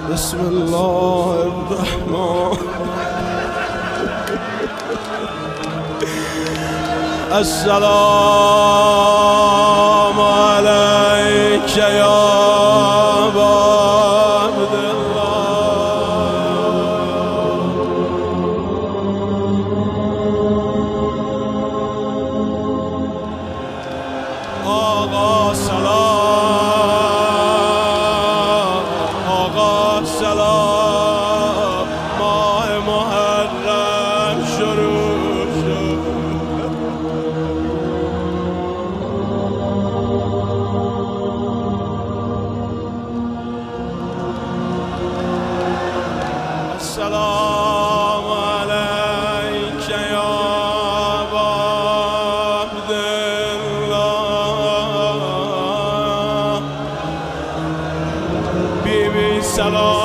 بسم الله الرحمن السلام عليك يا أبا عبد آقا سلام، آقا سلام، ماه محرم شروع شد. السلام عليك يا أبا عبد الله. بی بی سلام.